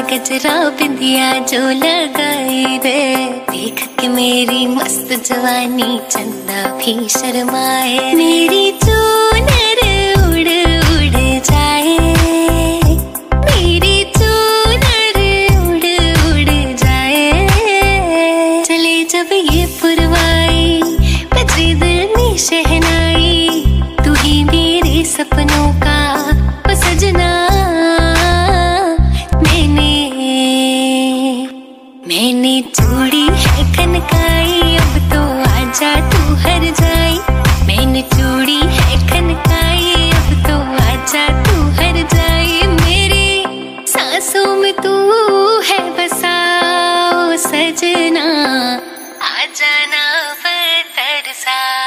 गजरा बिंदिया जो लगाई रे, देख के मेरी मस्त जवानी चंदा भी शर्माए। मेरी चूनर उड़ उड़ जाए, मेरी चूनर उड़ उड़ जाए। चले जब ये पुरवाई बजे दिल में शहनाई, तू ही मेरे सपनों का सजना। मैंने चूड़ी है खनकाई, अब तो आजा तू हर जाई। मैंने चूड़ी है खनकाई, अब तो आजा तू हर जाई। मेरी सांसों में तू है बसा ओ सजना, आ जाना बरसा।